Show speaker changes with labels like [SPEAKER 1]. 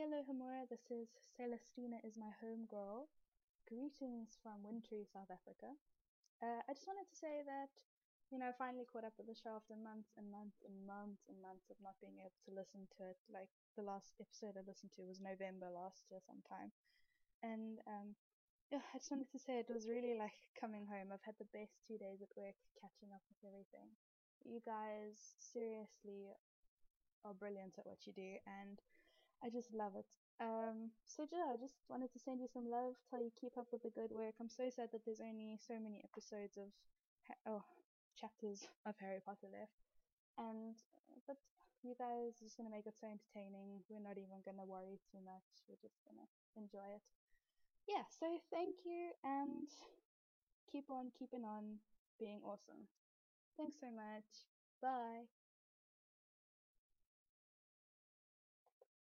[SPEAKER 1] hello Hamura, this is Celestina is my home girl. Greetings from wintry South Africa. I just wanted to say that, I finally caught up with the show after months and months and months and months of not being able to listen to it. Like, the last episode I listened to was November last year sometime. And, yeah, I just wanted to say it was really like coming home. I've had the best 2 days at work catching up with everything. You guys seriously are brilliant at what you do, and I just love it. So yeah, I just wanted to send you some love, tell you keep up with the good work. I'm so sad that there's only so many episodes of, chapters of Harry Potter left. And, but you guys are just gonna make it so entertaining. We're not even gonna worry too much. We're just gonna enjoy it. Yeah, so thank you and keep on keeping on being awesome. Thanks so much. Bye.